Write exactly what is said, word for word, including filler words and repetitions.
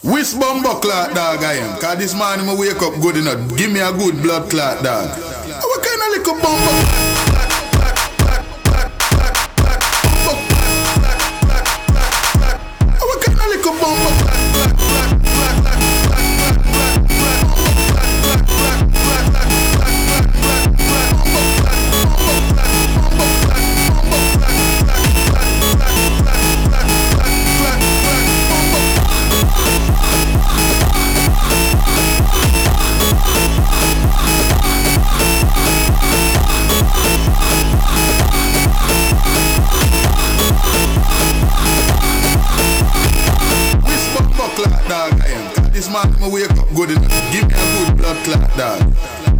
Which bumbo clot dog I am? Cause this morning I wake up good enough. Give me a good blood clot dog. What kind of little bumbo? What kind of little bumbo? Dog I am. This man, I wake up good enough. Give me a good blood clot, dog.